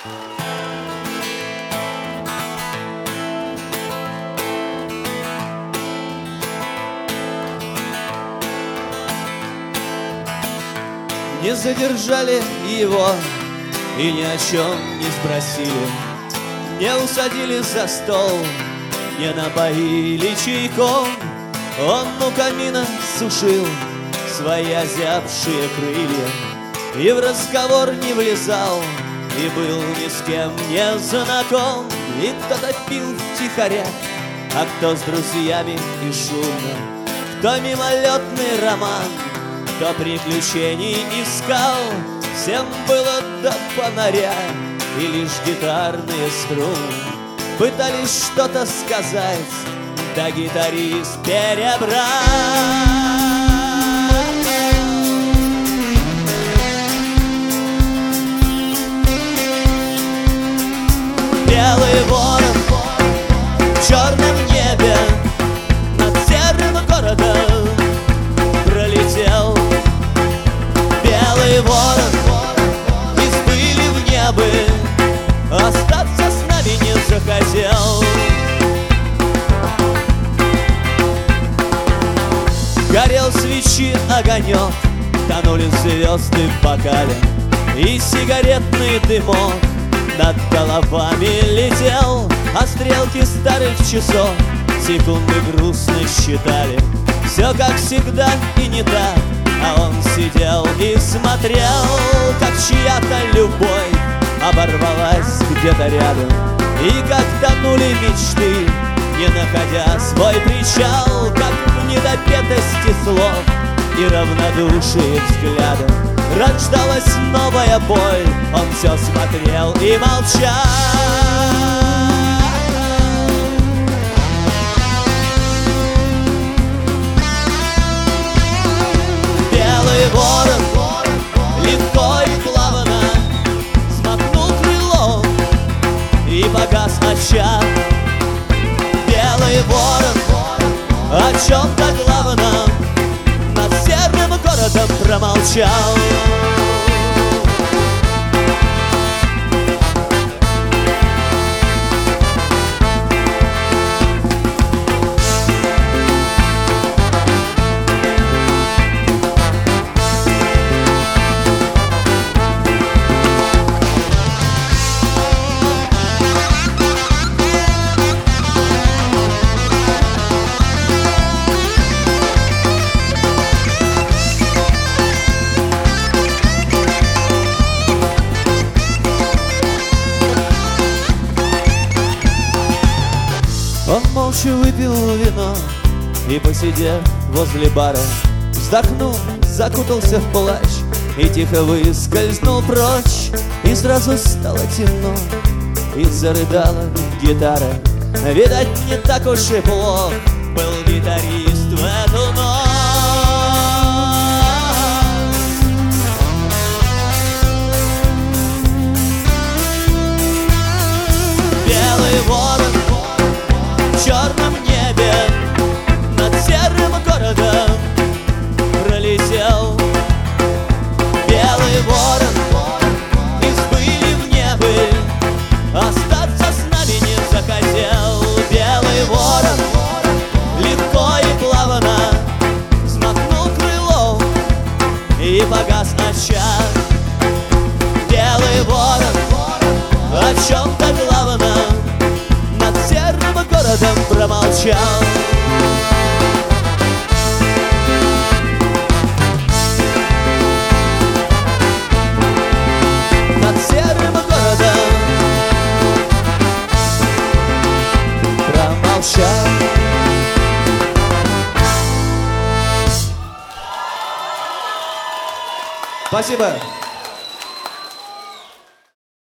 Не задержали его и ни о чем не спросили, не усадили за стол, не напоили чайком. Он у камина сушил свои озябшие крылья и в разговор не влезал, и был ни с кем не знаком. И кто-то пил втихаря, а кто с друзьями и шумно, кто мимолетный роман, кто приключений искал. Всем было до фонаря, и лишь гитарные струны пытались что-то сказать, да гитарист перебрал. Белый ворон в черном небе над серым городом пролетел. Белый ворон из пыли в небо остаться с нами не захотел. Горел свечи огонек, тонули звезды в бокале, и сигаретный дымок над головами летел, а стрелки старых часов секунды грустно считали. Все как всегда и не так, а он сидел и смотрел, как чья-то любовь оборвалась где-то рядом, и как тонули мечты, не находя свой причал, как в недопетости слов и равнодушие взглядом рождалась новая боль. Он все смотрел и молчал. Белый ворон легко и плавно взмахнул крылом и погас очаг. Белый ворон о чем-то главном над серым городом промолчал. Он молча выпил вино и, посидев возле бара, вздохнул, закутался в плащ и тихо выскользнул прочь. И сразу стало темно, и зарыдала гитара. Видать, не так уж и плох был гитарист в эту ночь. Белый ворон в черном небе над серым городом пролетел. Белый ворон из пыли в небо остаться с нами не захотел. Белый ворон легко и плавно взмахнул крылом и погас очаг. Белый ворон о чем-то главном над серым городом промолчал. Над серым городом промолчал. Спасибо.